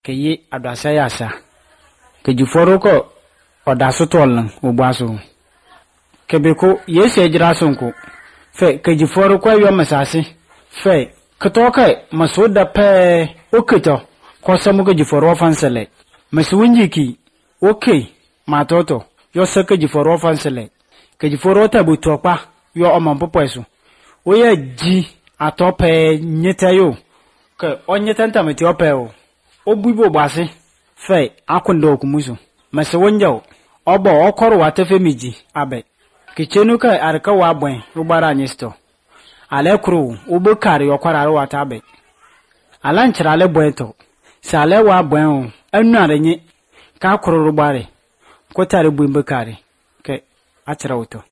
ke yi adwasa ya asa ke jiforo ko odaso tollan ogbaso ke beko yesi ejira sonko fe ke jiforo ko yo masase fe ketoke masoda pe oketo ko samu ke jiforo fansele masuwinjiki okay matoto yo sake jiforo fansele ke jiforo tabu topa yo omampopeso oye ji atope nyetayo ke onyetanta metiope o obuibo gbase fe akundo okumuso masewonjo obo okoro watefe miji abe kichenu ka arka wa bwen rubara nyisto ale kru ubukari yokwara wata abe alanchira le bweto sale wa bwen anu arenye ka kuru rubare ko tare buimbekari ke achira wuto